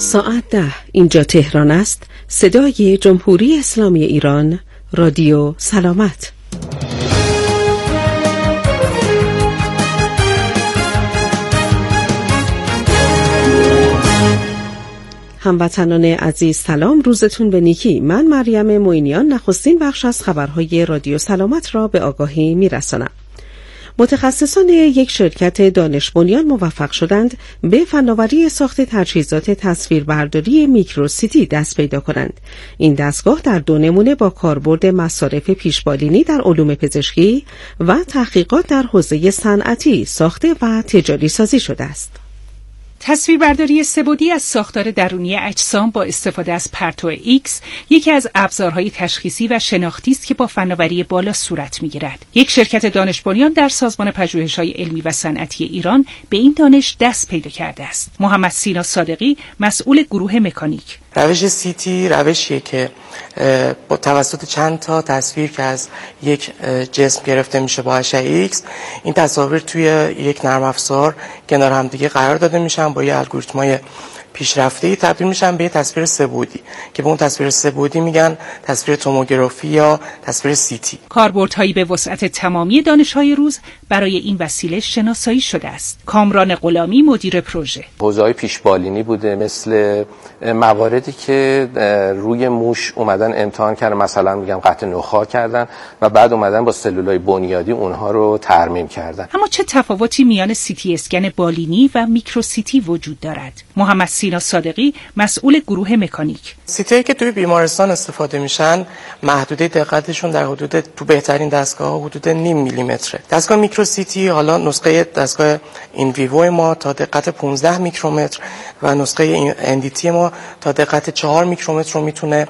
ساعت 10 اینجا تهران است. صدای جمهوری اسلامی ایران، رادیو سلامت. هموطنان عزیز سلام، روزتون به نیکی. من مریم معینیان نخستین بخش از خبرهای رادیو سلامت را به آگاهی میرسانم. متخصصان یک شرکت دانش بنیان موفق شدند به فناوری ساخت تجهیزات تصویربرداری میکروسیتی دست پیدا کنند. این دستگاه در 2 نمونه با کاربرد مصارف پیشبالینی در علوم پزشکی و تحقیقات در حوزه صنعتی ساخته و تجاری سازی شده است. تصویربرداری سه‌بعدی از ساختار درونی اجسام با استفاده از پرتو ایکس یکی از ابزارهای تشخیصی و شناختی است که با فناوری بالا صورت می‌گیرد. یک شرکت دانش بنیان در سازمان پژوهش‌های علمی و صنعتی ایران به این دانش دست پیدا کرده است. محمد سینا صادقی، مسئول گروه مکانیک: روش CT روشیه که با توسط چند تا تصویر که از یک جسم گرفته میشه با اشعه X، این تصاویر توی یک نرم افزار کنار هم دیگه قرار داده میشن، با یه الگوریتمای پیشرفته‌ای تبدیل میشن به یه تصویر سه‌بعدی که به اون تصویر سه‌بعدی میگن تصویر توموگرافی یا تصویر CT. کاربردهایی به وسعت تمامی دانش‌های روز برای این وسیله شناسایی شده است. کامران غلامی، مدیر پروژه: حوزه‌های پیشبالینی بوده، مثل مواردی که روی موش اومدن امتحان کردن، مثلا میگم قطع نخاع کردن و بعد اومدن با سلولای بنیادی اونها رو ترمیم کردن. اما چه تفاوتی میان CT اسکن بالینی و میکروسیتی وجود دارد؟ محمد سینا صادقی، مسئول گروه مکانیک: CT‌هایی که توی بیمارستان استفاده میشن محدوده دقتشون در حدود، تو بهترین دستگاه‌ها حدود 0.5 میلیمتره. دستگاه میکروسیتی، حالا نسخه دستگاه این ویوو ما تا دقت 15 میکرومتر و نسخه NDT ما تا دقت 4 میکرومتر رو میتونه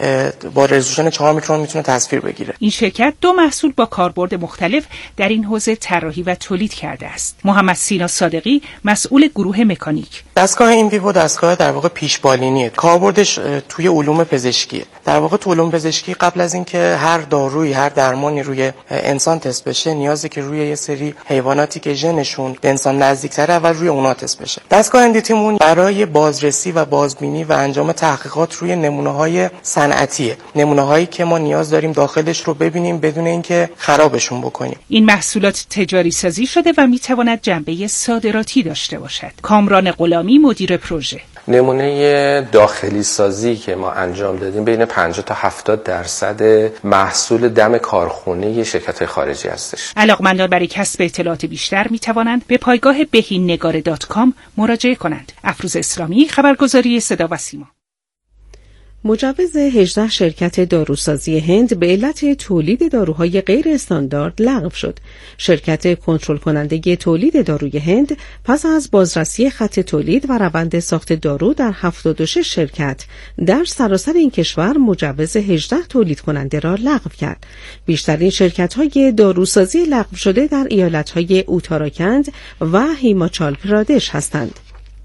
با رزولوشن 4 میکرون میتونه تصویر بگیره. این شرکت 2 محصول با کاربرد مختلف در این حوزه طراحی و تولید کرده است. محمد سینا صادقی، مسئول گروه مکانیک: دستگاه این ویوو دستگاه در واقع پیشبالینیه. کاربردش توی علوم پزشکیه. در واقع تو علوم پزشکی قبل از اینکه هر دارویی، هر درمانی روی انسان تست بشه، نیازه که روی یه سری حیواناتی که ژنشون به انسان نزدیک‌تره اول روی اونها تست بشه. دستگاه NDT مون برای بازرسی و بازبینی و انجام تحقیقات روی نمونه‌های صنعتیه. نمونه‌هایی که ما نیاز داریم داخلش رو ببینیم بدون اینکه خرابشون بکنیم. این محصولات تجاری سازی شده و میتواند جنبه صادراتی داشته باشد. کامران غلامی، مدیر پروژه: نمونه داخلی سازی که ما انجام دادیم بین 50 تا 70% محصول دم کارخونه شرکت خارجی هستش. علاقمندان برای کسب اطلاعات بیشتر می توانند به پایگاه behinegare.com مراجعه کنند. افروز اسلامی، خبرگزاری صدا و سیما. مجوز 18 شرکت داروسازی هند به علت تولید داروهای غیر استاندارد لغو شد. شرکت کنترل کننده تولید داروی هند پس از بازرسی خط تولید و روند ساخت دارو در 76 شرکت در سراسر این کشور مجوز 18 تولید کننده را لغو کرد. بیشترین شرکت‌های داروسازی لغو شده در ایالت‌های اوتاراکند و هیماچال پرادش هستند.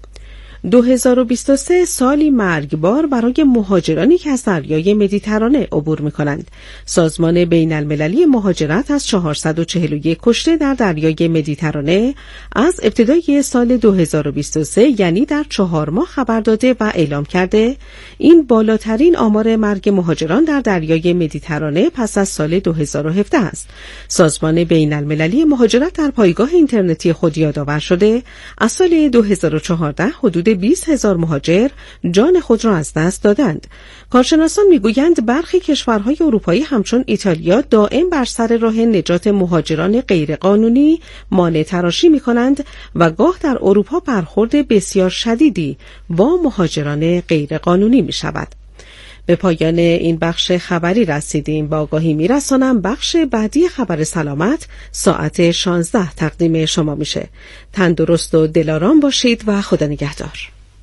2023 سالی مرگبار برای مهاجرانی که از دریای مدیترانه عبور می‌کنند. سازمان بین المللی مهاجرت از 441 کشته در دریای مدیترانه از ابتدای سال 2023 یعنی در 4 ماه خبر داده و اعلام کرده این بالاترین آمار مرگ مهاجران در دریای مدیترانه پس از سال 2017 است. سازمان بین المللی مهاجرت در پایگاه اینترنتی خود یادآور شده از سال 2014 حدود 20,000 مهاجر جان خود را از دست دادند. کارشناسان میگویند برخی کشورهای اروپایی همچون ایتالیا دائم بر سر راه نجات مهاجران غیرقانونی مانع تراشی می‌کنند و گاه در اروپا برخورد بسیار شدیدی با مهاجران غیرقانونی می‌شود. به پایان این بخش خبری رسیدیم. با آگاهی میرسانم بخش بعدی خبر سلامت ساعت 16 تقدیم شما میشه. تندرست و دلارام باشید و خدا نگهدار.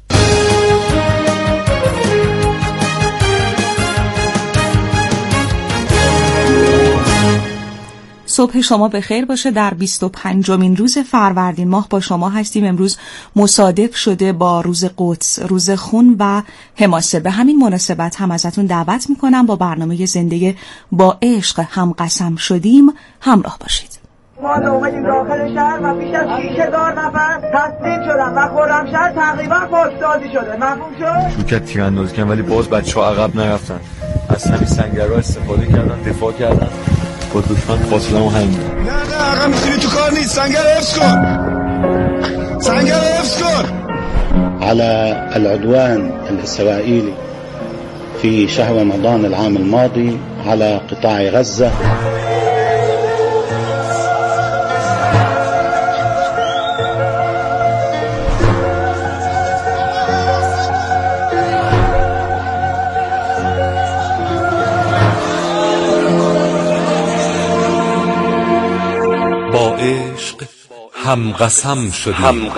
صبح شما بخیر باشه. در 25مین روز فروردین ماه با شما هستیم. امروز مصادف شده با روز قدس، روز خون و حماسه. به همین مناسبت هم ازتون دعوت میکنم با برنامه زنده با عشق هم قسم شدیم همراه باشید. ما اومدیم داخل شهر و بیش از 6,000 نفر تسلیم شدن و خرمشهر تقریبا پاکسازی شده. مفهوم شد؟ شوکت تیراندازی کردن ولی باز بچه‌ها عقب نرفتن. از همین سنگرها استفاده کردن، دفاع کردن. با دشمن فاصله‌مون همین. نه آقا میتونی تو کار نیست. سنگر حفظ کن. سنگر حفظ کن. على العدوان الإسرائيلي في شهر رمضان العام الماضي على قطاع غزة. با عشق هم قسم شدیم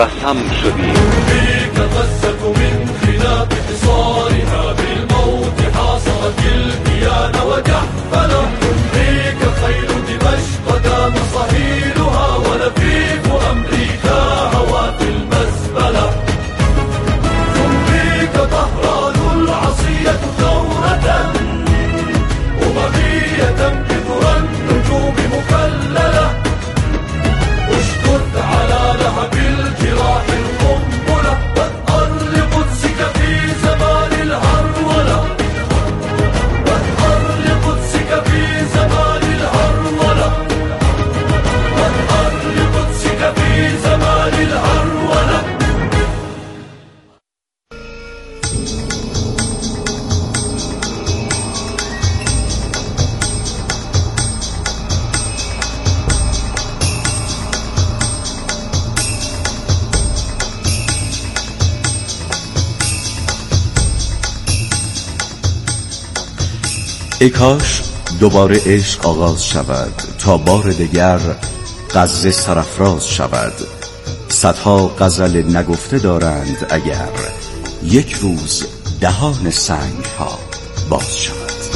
ای کاش دوباره عشق آغاز شود تا بار دیگر غزه سرافراز شود. صدها غزل نگفته دارند اگر یک روز دهان سنگ ها باز شود.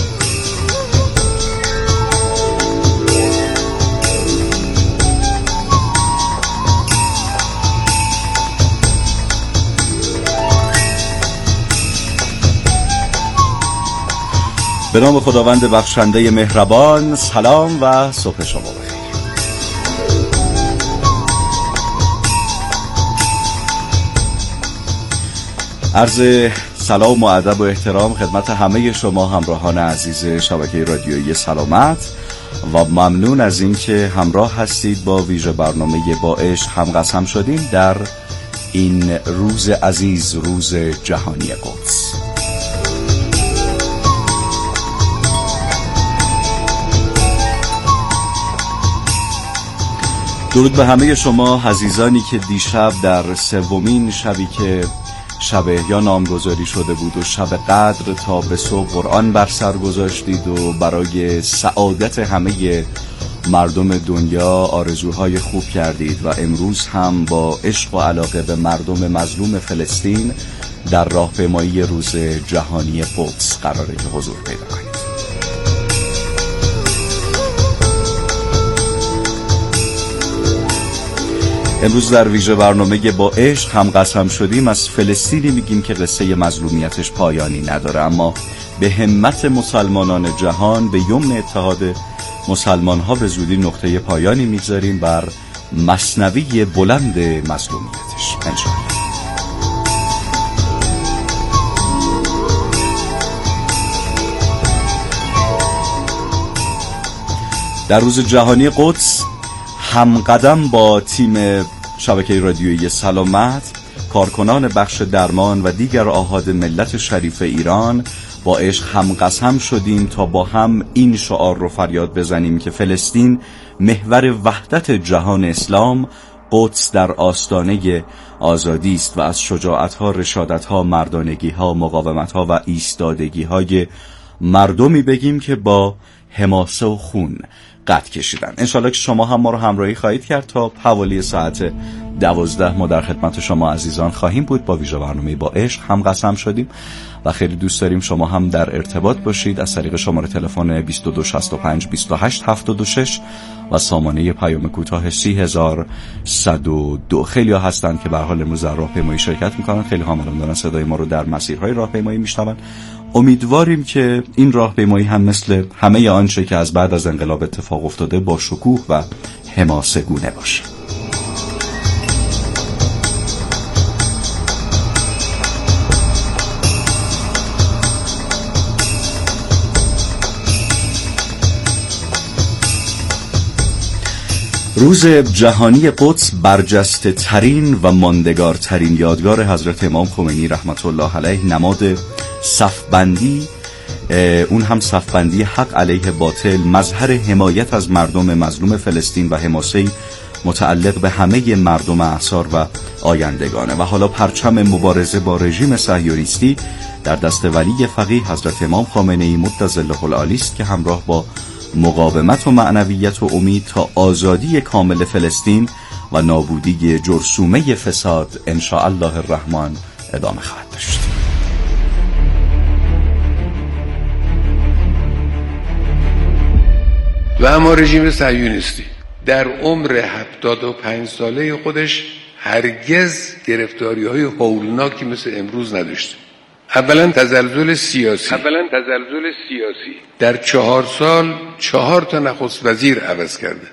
به نام خداوند بخشنده مهربان. سلام و صبح شما بخیر. عرض سلام و ادب و احترام خدمت همه شما همراهان عزیز شبکه رادیویی سلامت و ممنون از اینکه همراه هستید با ویژه برنامه با عشق هم قسم شدیم در این روز عزیز، روز جهانی قدس. درود به همه شما عزیزانی که دیشب در سومین شبی که شب احیا نامگذاری شده بود و شب قدر تا به صبح قرآن بر سر گذاشتید و برای سعادت همه مردم دنیا آرزوهای خوب کردید و امروز هم با عشق و علاقه به مردم مظلوم فلسطین در راهپیمایی روز جهانی قدس قراره که حضور پیدا کنید. امروز در ویژه برنامه با عشق هم قسم شدیم از فلسطینی میگیم که قصه مظلومیتش پایانی نداره، اما به همت مسلمانان جهان به یمن اتحاد مسلمان ها به زودی نقطه پایانی میگذاریم بر مثنوی بلند مظلومیتش انشاءالله. در روز جهانی قدس هم قدم با تیم شبکه رادیویی سلامت، کارکنان بخش درمان و دیگر آحاد ملت شریف ایران با عشق هم قسم شدیم تا با هم این شعار رو فریاد بزنیم که فلسطین محور وحدت جهان اسلام، قدس در آستانه آزادی است و از شجاعت‌ها، رشادت‌ها، مردانگی‌ها، مقاومت‌ها و ایستادگی‌های مردمی بگیم که با حماسه و خون قد کشیدن. انشالله که شما هم ما رو همراهی خواهید کرد تا حوالی ساعت 12 ما در خدمت شما عزیزان خواهیم بود با ویژه برنامه با عشق هم قسم شدیم و خیلی دوست داریم شما هم در ارتباط باشید از طریق شماره تلفن 2265 2876 و سامانه پیام کوتاه 30102. خیلی ها هستند که به هر حال امروز در راهپیمایی شرکت میکنن، خیلی ها الان دارن صدای ما رو در مسیرهای راهپیمایی میشنون. امیدواریم که این راهپیمایی هم مثل همه آنچه که از بعد از انقلاب اتفاق افتاده با شکوه و حماسه‌گونه باشه. روز جهانی قدس برجسته ترین و ماندگار ترین یادگار حضرت امام خمینی رحمت الله علیه، نماد صفبندی، اون هم صفبندی حق علیه باطل، مظهر حمایت از مردم مظلوم فلسطین و حماسه متعلق به همه مردم احرار و آیندگانه. و حالا پرچم مبارزه با رژیم صهیونیستی در دست ولی فقیه حضرت امام خامنه ای مدظله العالی است که همراه با مقاومت و معنویت و امید تا آزادی کامل فلسطین و نابودی جرثومه فساد ان شاء الله الرحمن ادامه خواهد داشت. و اما رژیم صهیونیستی در عمر 75 ساله خودش هرگز گرفتاری‌های هولناکی مثل امروز نداشته. اولا تزلزل سیاسی در 4 سال 4 تا نخست وزیر عوض کرده.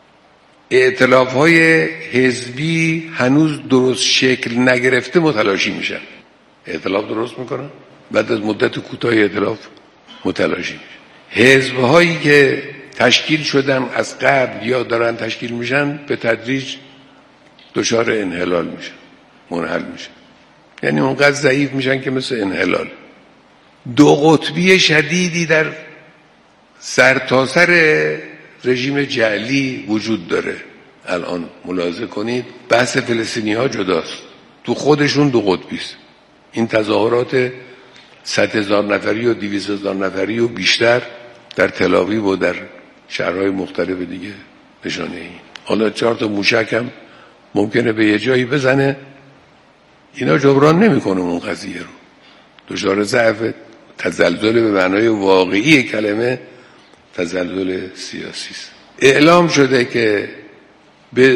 ائتلاف‌های حزبی هنوز درست شکل نگرفته متلاشی میشن. ائتلاف درست میکنن، بعد از مدت کوتاهی ائتلاف متلاشی میشه. حزب‌هایی که تشکیل شدن از قبل یا دارن تشکیل میشن به تدریج دچار انحلال میشن، منحل میشن، یعنی اونقدر ضعیف میشن که مثل انحلال. دو قطبی شدیدی در سرتاسر رژیم جعلی وجود داره. الان ملاحظه کنید بحث فلسطینی ها جداست، تو خودشون دو قطبی است. این تظاهرات 100,000 نفری و 200,000 نفری و بیشتر در تل‌آویو و در شهرهای مختلف دیگه نشانه این. حالا 4 تا موشک هم ممکنه به یه جایی بزنه، اینا جبران نمیکنه اون قضیه رو. دچار ضعف، تزلزل به معنای واقعی کلمه تزلزل سیاسی است. اعلام شده که به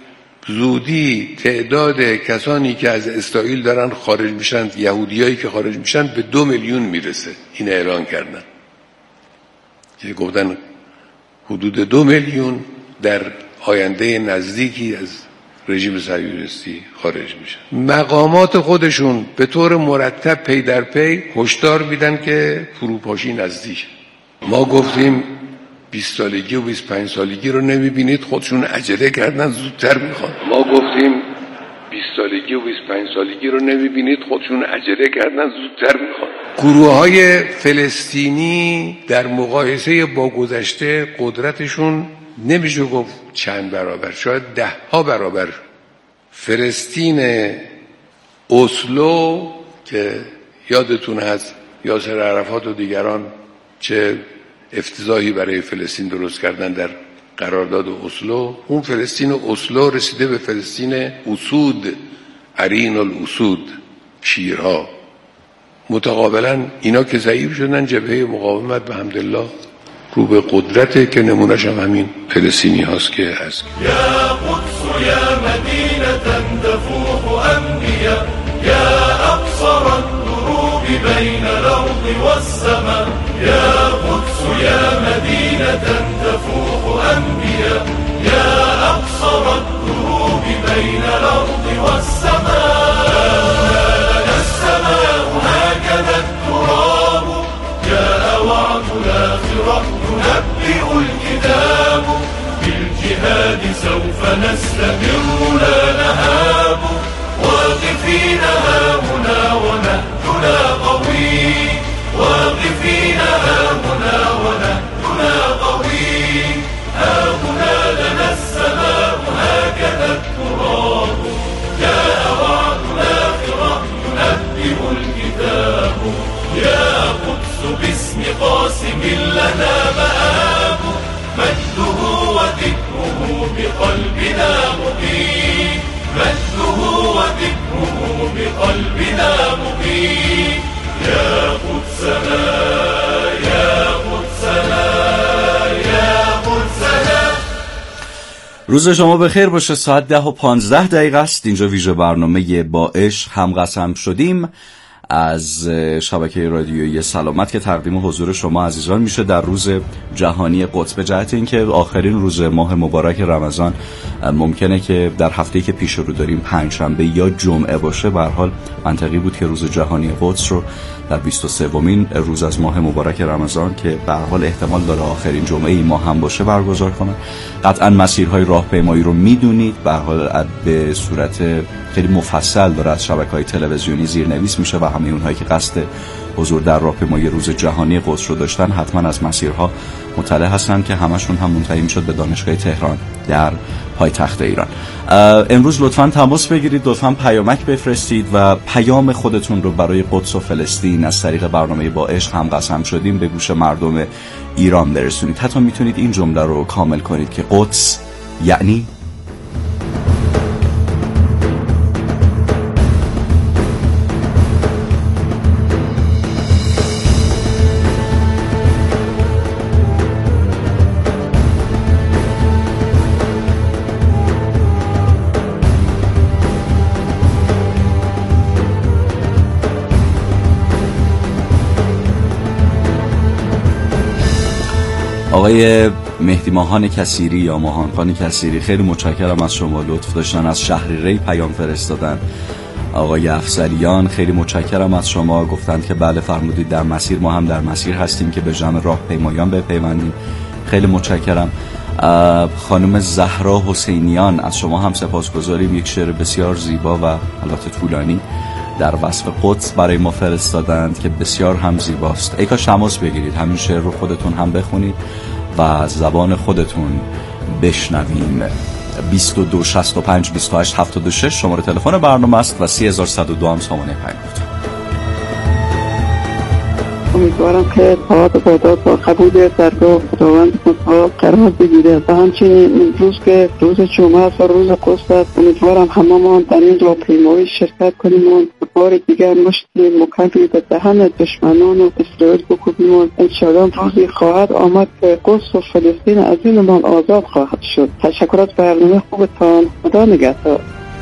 زودی تعداد کسانی که از اسرائیل دارن خارج میشن، یهودیایی که خارج میشن، به 2 میلیون میرسه. این اعلان کردن که گفتن حدود 2 میلیون در آینده نزدیکی از رژیم صهیونیستی خارج میشن. مقامات خودشون به طور مرتب پی در پی هشدار میدن که فروپاشی نزدیک. ما گفتیم 20 سالگی و 25 سالگی رو نمیبینید، خودشون عجله کردن زودتر میخوان. ما گفتیم 20 سالگی و 25 سالگی رو نمیبینید، خودشون عجله کردن زودتر میخوان. گروه‌های فلسطینی در مقایسه با گذشته قدرتشون نمیشه گفت چند برابر، شاید 10 برابر. فلسطین اسلو که یادتون هست یاسر عرفات و دیگران چه افتضاحی برای فلسطین درست کردن در قرارداد اسلو، اون فلسطین اسلو رسیده به فلسطین اسود، عرین الاسود، شیرها. متقابلا اینا که ضعیف شدن، جبهه مقاومت به حمدالله رو به قدرته که نمونش هم همین فلسطینی هاست که هست. یا قدس یا مدینه تفوح انبیا یا اقصر الدروب بین الارض والسماء یا قدس یا مدینه تفوح انبیا یا اقصر الدروب بین الارض والسماء لنا السماء هكذا التراب جاء وعد الآخرة ينبئ الكتاب بالجهاد سوف نستمر لا نهاب واقفين هاهنا ونهجنا قوي واقفين هاهنا ونهجنا قوي هاهنا لنا السماء هكذا التراب جاء وعد الآخرة ينبئ الكتاب يا قدس باسم قاسم لنا مآب مجده وذكره بقلبنا مقيم مجده وذكره بقلبنا مقيم يا قدسنا يا قدسنا يا قدسنا. روز شما بخیر باشه. ساعت 10:15 است. اینجا ویژه برنامه با عشق هم قسم شدیم از شبکه رادیویی سلامت که تقدیم حضور شما عزیزان میشه در روز جهانی قدس. به جهت اینکه آخرین روز ماه مبارک رمضان ممکنه که در هفته‌ای که پیش رو داریم پنجشنبه یا جمعه باشه، به هر حال منطقی بود که روز جهانی قدس رو در 23مین روز از ماه مبارک رمضان که به هر حال احتمال داره آخرین جمعه این ماه هم باشه برگزار کنن. قطعا مسیرهای راهپیمایی رو میدونید، به هر حال به صورت خیلی مفصل داره از شبکه‌های تلویزیونی زیرنویس میشه و همه اونهایی که قصد حضور در راهپیمایی روز جهانی قدس رو داشتن حتما از مسیرها مطلع هستن که همشون هم منتهی میشد به دانشگاه تهران در پایتخت ایران. امروز لطفاً تماس بگیرید، لطفاً پیامک بفرستید و پیام خودتون رو برای قدس و فلسطین از طریق برنامه با عشق هم قسم شدیم به گوش مردم ایران برسونید. حتی میتونید این جمله رو کامل کنید که قدس یعنی آقای مهدی ماهان کثیری یا ماهان خان کثیری، خیلی متشکرم از شما، لطف داشتن از شهریاری پیام فرستادن. آقای افسریان خیلی متشکرم از شما، گفتند که بله فرمودید در مسیر، ما هم در مسیر هستیم که به جمع راهپیمایان بپیوندیم. خیلی متشکرم. خانم زهرا حسینیان از شما هم سپاسگزاریم، یک شعر بسیار زیبا و البته طولانی در وصف قدس برای ما فرستادند که بسیار هم زیباست. ای کاش تماس بگیرید، همین شعر رو خودتون هم بخونید و از زبان خودتون بشنویم. 22 65 28 76 شماره تلفن برنامه است و 3102 هم سامانه پیام. امیدوارم که طاعت بادات با قبول درگاه خداوند متعال قرار بگیره و همچنین روز که روز جمعه است و روز قدس است، امیدوارم هممون در این راهپیمایی شرکت کنیم و بار دیگر مشتی مکرری به دهن دشمنان و اسرائیل بکوبیم و انشاءالله روزی خواهد آمد که قدس و فلسطین از این ما آزاد خواهد شد. تشکر از برنامه خوبتان، خدا نگهدار.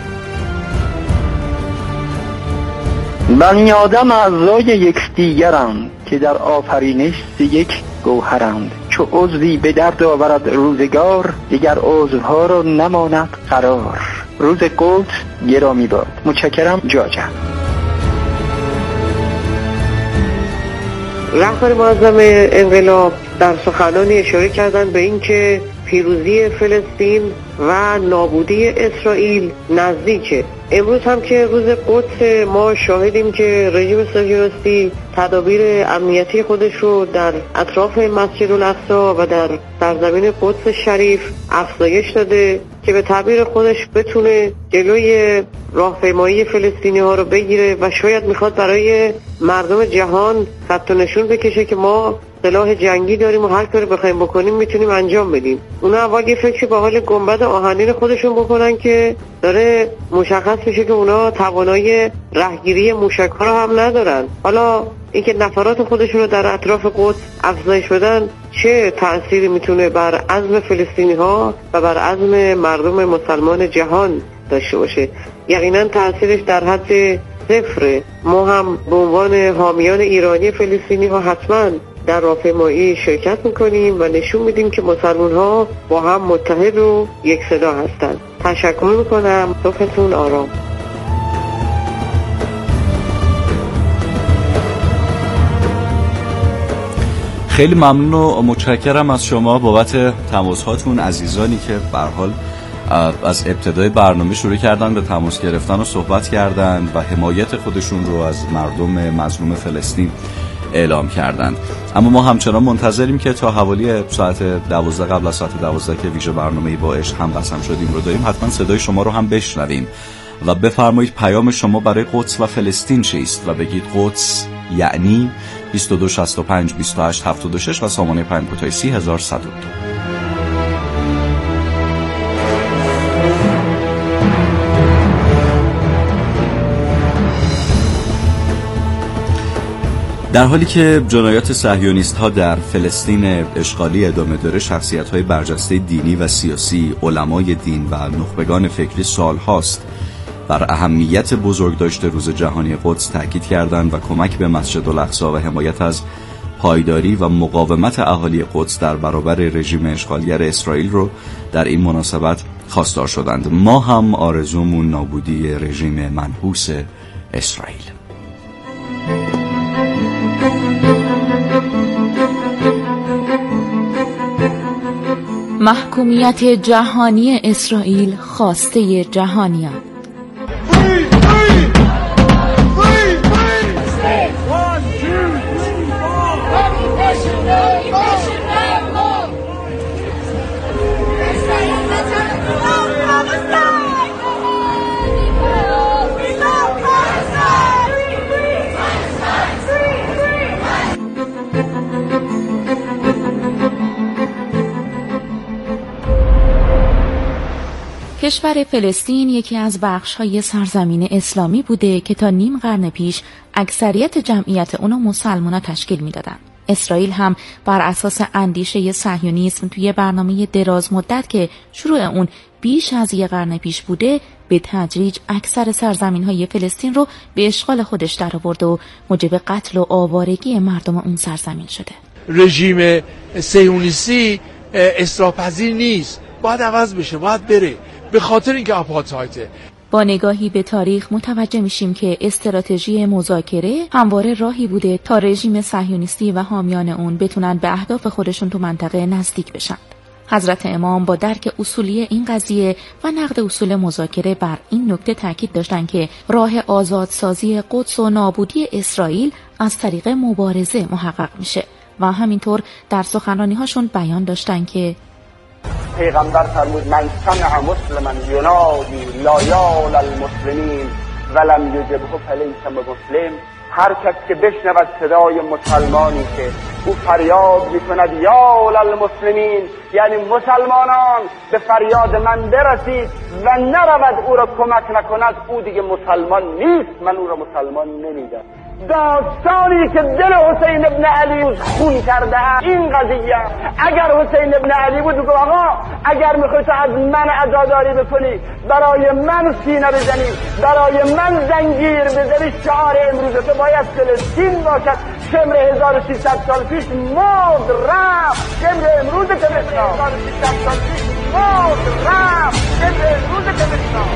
بنی آدم اعضای یکدیگرند که در آفرینش یک گوهرند. چو عضوی به درد آورد روزگار، دیگر عضوها را نماند قرار. روز قدس گرامی باد. متشکرم. جاجم. رهبر معظم انقلاب در سخنانی اشاره کردند به اینکه پیروزی فلسطین و نابودی اسرائیل نزدیکه. امروز هم که روز قدس، ما شاهدیم که رژیم صهیونیستی تدابیر امنیتی خودش رو در اطراف مسجد الاقصی و در سرزمین قدس شریف افزایش داده که به تعبیر خودش بتونه جلوی راهپیمایی فلسطینی ها رو بگیره و شاید میخواد برای مردم جهان خط و نشون بکشه که ما سلاح جنگی داریم و هر کاری بخوایم بکنیم میتونیم انجام بدیم. اونا اول یه فکری به حال گنبد آهنین خودشون بکنن که داره مشخص میشه که اونا توانایی رهگیری موشک‌ها رو هم ندارن. حالا اینکه نفرات خودشون رو در اطراف قدس افزایش بدن چه تأثیری میتونه بر عزم فلسطینی‌ها و بر عزم مردم مسلمان جهان داشته باشه؟ یقینا تأثیرش در حد صفره. ما هم به عنوان حامیان ایرانی فلسطینی ها حتما در راهپیمایی شرکت میکنیم و نشون میدیم که مسلمان ها با هم متحد و یک صدا هستند. تشکر میکنم. صبحتون آرام. خیلی ممنون و متشکرم از شما بابت تماس‌هاتون. عزیزانی که به هر حال از ابتدای برنامه شروع کردن به تماس گرفتن و صحبت کردن و حمایت خودشون رو از مردم مظلوم فلسطین اعلام کردند. اما ما همچنان منتظریم که تا حوالی ساعت 12 قبل از ساعت 12 که ویژه برنامه با عشق هم قسم شدیم رو داریم، حتما صدای شما رو هم بشنویم و بفرمایید پیام شما برای قدس و فلسطین چیست و بگید قدس یعنی 22 65 28 76 و سامانه پیام کوتاه 3102. در حالی که جنایات صهیونیست ها در فلسطین اشغالی ادامه داره، شخصیت های برجسته دینی و سیاسی، علمای دین و نخبگان فکری سال هاست بر اهمیت بزرگداشت روز جهانی قدس تاکید کردند و کمک به مسجد الاقصی و حمایت از پایداری و مقاومت اهالی قدس در برابر رژیم اشغالگر اسرائیل رو در این مناسبت خواستار شدند. ما هم آرزومون نابودی رژیم منحوس اسرائیل. محکومیت جهانی اسرائیل خواسته جهانیان. کشور فلسطین یکی از بخش‌های سرزمین اسلامی بوده که تا نیم قرن پیش اکثریت جمعیت اونو مسلمان‌ها تشکیل میدادن. اسرائیل هم بر اساس اندیشه صهیونیسم توی برنامه دراز مدت که شروع اون بیش از یک قرن پیش بوده به تدریج اکثر سرزمین‌های فلسطین رو به اشغال خودش درآورده و موجب قتل و آوارگی مردم اون سرزمین شده. رژیم صهیونیستی اصلاح‌پذیر نیست، باید عوض بشه، باید بره، به خاطر اینکه آپارتایده. با نگاهی به تاریخ متوجه میشیم که استراتژی مذاکره همواره راهی بوده تا رژیم صهیونیستی و حامیان اون بتونن به اهداف خودشون تو منطقه نزدیک بشن. حضرت امام با درک اصولی این قضیه و نقد اصول مذاکره بر این نکته تاکید داشتن که راه آزادسازی قدس و نابودی اسرائیل از طریق مبارزه محقق میشه و همینطور در سخنرانی‌هاشون بیان داشتن که پیغمبر فرمود من سمع مسلما ینادی لا یال المسلمین ولم یجبه فلیس مسلم. هر کس که بشنود صدای مسلمانی که او فریاد میکند یا المسلمین، یعنی مسلمانان به فریاد من برسید و نرود او را کمک نکند، او دیگه مسلمان نیست، من او را مسلمان نمیدم. داستانی که دل حسین ابن علی خون کرده این قضیه، اگر حسین ابن علی بود بگو آقا اگر میخوای تو از من عزاداری بکنی، برای من سینه بزنی، برای من زنجیر بزنی، شعار امروز تو باید فلسطین باشد. شمر 1600 سال پیش مرد رفت، شمر امروز که بسنام 1600 سال پیش مرد رفت، شمر امروز که بسنام.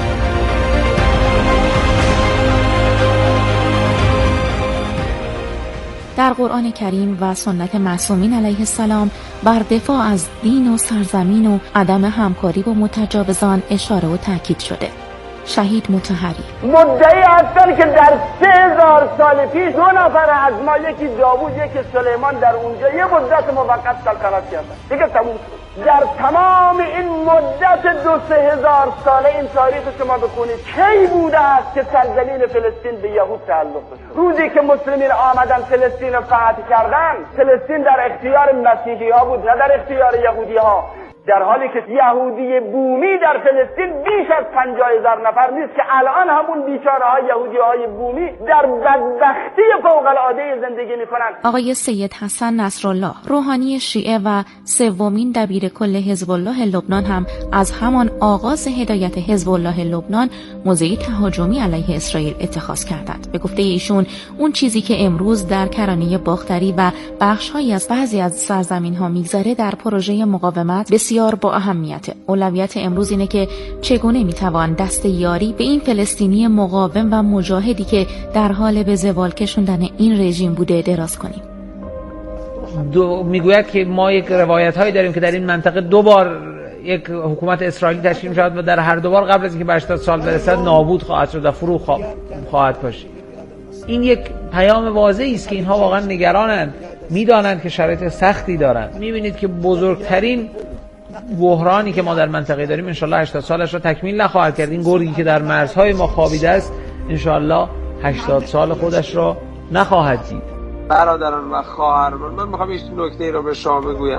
در قرآن کریم و سنت معصومین علیه السلام بر دفاع از دین و سرزمین و عدم همکاری با متجاوزان اشاره و تاکید شده. شهید مطهری مدعی هستن که در 3000 سال پیش 2 نفر از ما، یکی داوود یکی سلیمان، در اونجا یه مدت موقت سلطنت کردن، دیگه تموم شد. در تمام این مدت 2-3 ساله این تاریخ شما بخونید کی بوده است که سرزمین فلسطین به یهود تعلق داشت؟ روزی که مسلمین آمدن فلسطین رو فتح کردن، فلسطین در اختیار مسیحی ها بود نه در اختیار یهودی ها، در حالی که یهودی بومی در فلسطین بیش از 50,000 نفر نیست که الان همون بیچاره های یهودی های بومی در بدبختی فوق العاده زندگی میکنن. آقای سید حسن نصرالله روحانی شیعه و سومین دبیر کل حزب الله لبنان هم از همان آغاز هدایت حزب الله لبنان موضع تهاجمی علیه اسرائیل اتخاذ کردند. به گفته ایشون اون چیزی که امروز در کرانه باختری و بخش‌هایی از بعضی از سرزمین‌ها میگذره در پروژه مقاومت بسیار با اهمیته. اولویت امروز اینه که چگونه میتوان دست یاری به این فلسطینی مقاوم و مجاهدی که در حال به زوال کشوندن این رژیم بوده دراز کنیم. میگوید که ما یک روایت‌هایی داریم که در این منطقه 2 بار یک حکومت اسرائیلی تشکیل می‌شود و در هر 2 بار قبل از اینکه به 80 سال برسد نابود خواهد شد و فرو خواهد پاشید. این یک پیام واضحی است که اینها واقعا نگرانند، میدانند که شرایط سختی دارند. می‌بینید که بزرگترین بحرانی که ما در منطقه داریم انشالله 80 سالش را تکمیل نخواهد کرد. این گرگی که در مرزهای ما خوابیده است انشالله 80 سال خودش را نخواهد دید. برادران و خواهران، من میخوام یک نکته رو به شما بگویم.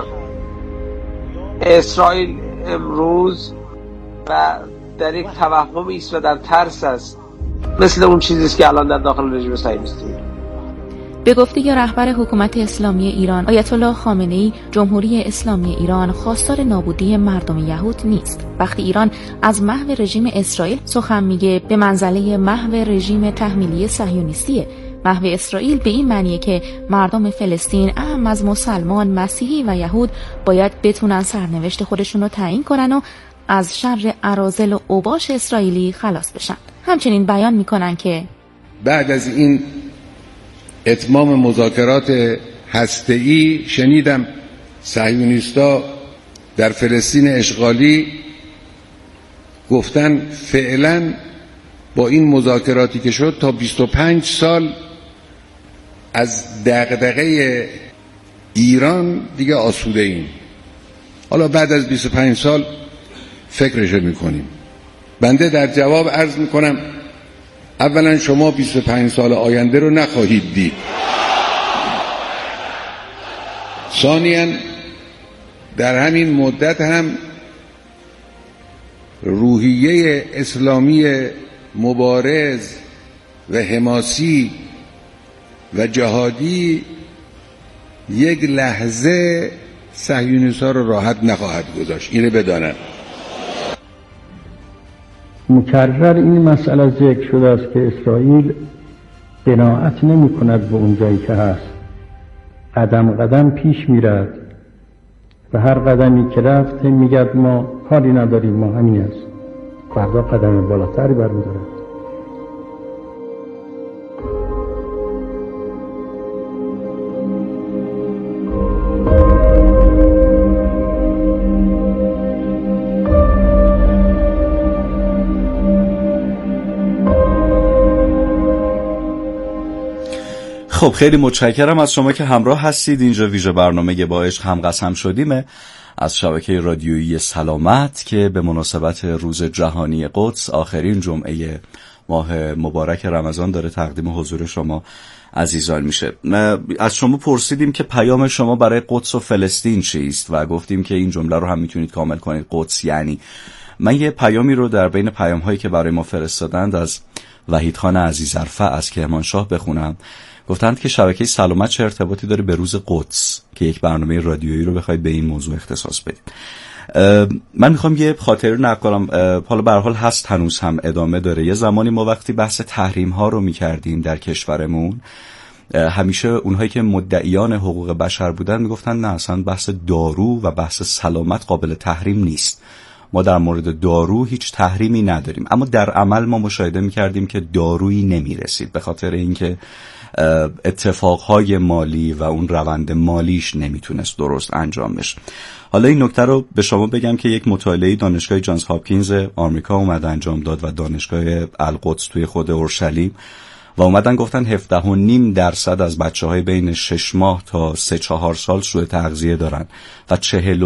اسرائیل امروز و در یک توهمی است و در ترس است، مثل اون چیزی است که الان در داخل رژیم صهیونیستی. به گفته رهبر حکومت اسلامی ایران آیت الله خامنه‌ای، جمهوری اسلامی ایران خواستار نابودی مردم یهود نیست. وقتی ایران از محو رژیم اسرائیل سخن میگه به منزله محو رژیم تحمیلی صهیونیستیه. محو اسرائیل به این معنیه که مردم فلسطین اهم از مسلمان، مسیحی و یهود باید بتونن سرنوشت خودشون رو تعیین کنن و از شر اراذل و اوباش اسرائیلی خلاص بشن. همچنین بیان میکنن که بعد از این اتمام مذاکرات هسته‌ای شنیدم صهیونیستا در فلسطین اشغالی گفتن فعلا با این مذاکراتی که شد تا 25 سال از دغدغه ایران دیگه آسوده ایم. حالا بعد از 25 سال فکرش میکنیم. بنده در جواب عرض میکنم اولا شما 25 سال آینده رو نخواهید دید. ثانیاً در همین مدت هم روحیه اسلامی مبارز و حماسی و جهادی یک لحظه صهیونیست‌ها رو راحت نخواهد گذاشت. اینو بدانن. مکرر این مسئله ذکر شده است که اسرائیل قناعت نمی کند به اون جایی که هست، قدم قدم پیش میرد و هر قدمی که رفت میگد ما کاری نداریم، ما همین است. فردا قدم بالاتری برمی‌دارد. خب خیلی متشکرم از شما که همراه هستید. اینجا ویژه برنامه با عشق هم قسم شدیم از شبکه رادیویی سلامت که به مناسبت روز جهانی قدس آخرین جمعه ماه مبارک رمضان داره تقدیم حضور شما عزیزان میشه. از شما پرسیدیم که پیام شما برای قدس و فلسطین چیست و گفتیم که این جمله رو هم میتونید کامل کنید. قدس یعنی. من یه پیامی رو در بین پیام هایی که برای ما فرستادند از وحید خان عزیزرفع از کرمانشاه بخونم. گفتند که شبکه سلامت چه ارتباطی داره به روز قدس که یک برنامه رادیویی رو بخواید به این موضوع اختصاص بدید. من میخوام یه خاطره نقل کنم. حالا به هر حال هست، هنوز هم ادامه داره. یه زمانی ما وقتی بحث تحریم ها رو میکردیم در کشورمون، همیشه اونهایی که مدعیان حقوق بشر بودن میگفتن نه، اصلا بحث دارو و بحث سلامت قابل تحریم نیست. ما در مورد دارو هیچ تحریمی نداریم. اما در عمل ما مشاهده میکردیم که دارویی نمیرسید به خاطر اینکه اتفاقهای مالی و اون روند مالیش نمیتونست درست انجام بشه. حالا این نکته رو به شما بگم که یک مطالعه دانشگاه جانز هاپکینز آمریکا اومد انجام داد و دانشگاه القدس توی خود اورشلیم و اومدن گفتن 17.5% از بچه‌های بین 6 ماه تا 3-4 سال سوء تغذیه دارن و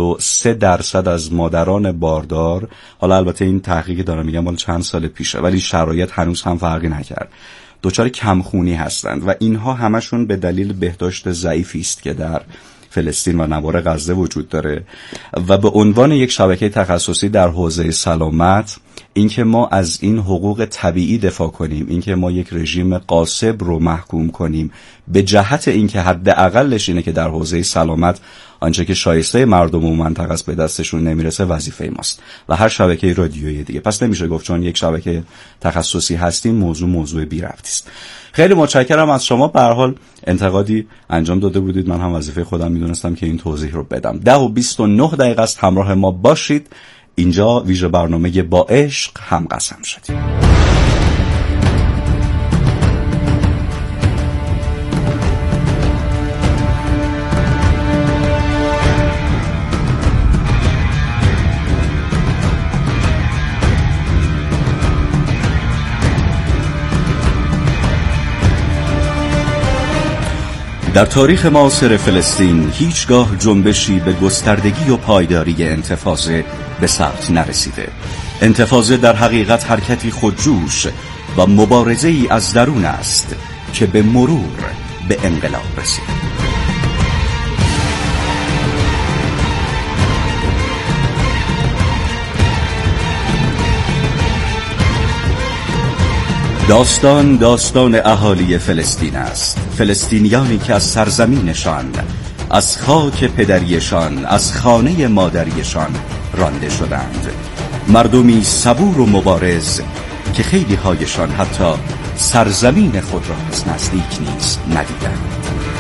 43% از مادران باردار، حالا البته این تحقیقی دارم میگم مال چند سال پیشه ولی شرایط هنوز هم فرقی نکرد، دچار کمخونی هستند و اینها همشون به دلیل بهداشت ضعیفی است که در فلسطین و نوار غزه وجود داره. و به عنوان یک شبکه تخصصی در حوزه سلامت، اینکه ما از این حقوق طبیعی دفاع کنیم، اینکه ما یک رژیم غاصب رو محکوم کنیم، به جهت اینکه حداقلش اینه که در حوزه سلامت آنچه که شایسته مردم و منطقه است به دستشون نمیرسه، وظیفه ماست و هر شبکه رادیویی دیگه. پس نمیشه گفت چون یک شبکه تخصصی هستیم موضوع بی ربطی است. خیلی متشکرم از شما. به هر حال انتقادی انجام داده بودید، من هم وظیفه خودم میدونستم که این توضیح رو بدم. 10:29 است. همراه ما باشید. اینجا ویژه برنامه با عشق هم قسم شدیم. در تاریخ معاصر فلسطین هیچگاه جنبشی به گستردگی و پایداری انتفاضه به ثبت نرسیده. انتفاضه در حقیقت حرکتی خودجوش و مبارزه‌ای از درون است که به مرور به انقلاب رسید. داستان اهالی فلسطین است. فلسطینیانی که از سرزمینشان، از خاک پدریشان، از خانه مادریشان رانده شدند. مردمی صبور و مبارز که خیلی هایشان حتی سرزمین خود را از نزدیک نیز ندیدند.